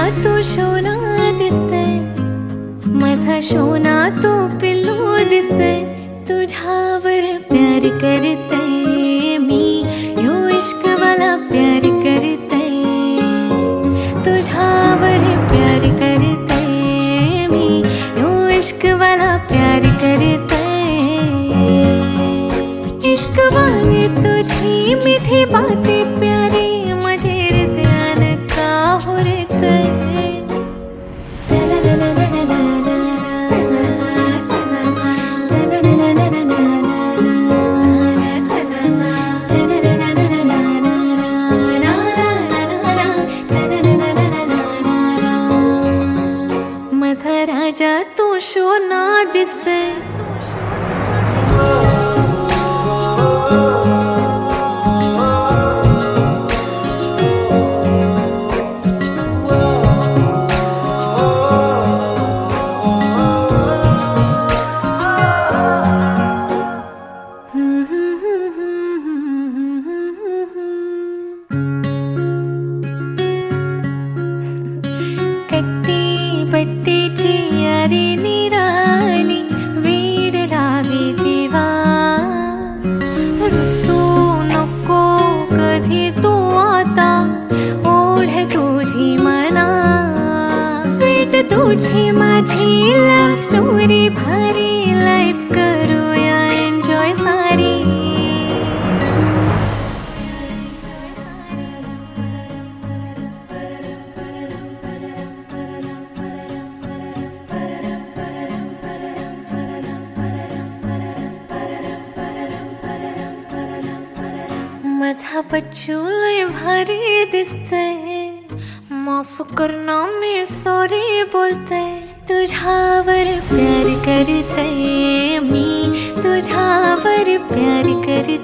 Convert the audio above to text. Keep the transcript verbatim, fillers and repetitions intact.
तू शोना दिसते, माझा शोना तू पिल्लू दिसते. तुझ्यावर प्यार करते मी, यो इश्कवाला प्यार करते. तुझ्यावर प्यार करते मी, यो इश्कवाला प्यार करते. इश्कवाली तुझी मीठी बातें प्यारी, माझे हृदयान का हुरते. माझा राजा तू शोना दिसते. पट्टीची यारी निराली, वेड लावी जीवा. रुसू नको कधी तू आता, ओढ तुझी मना. स्वीट तुझी माझी लव्ह स्टोरी भारी, लाईफ करूया एन्जॉय सारी. माझा बच्चू लय भारी दिसते, माफ करना मी सॉरी बोलते. तुझ्यावर प्यार करते मी, तुझ्यावर प्यार करते.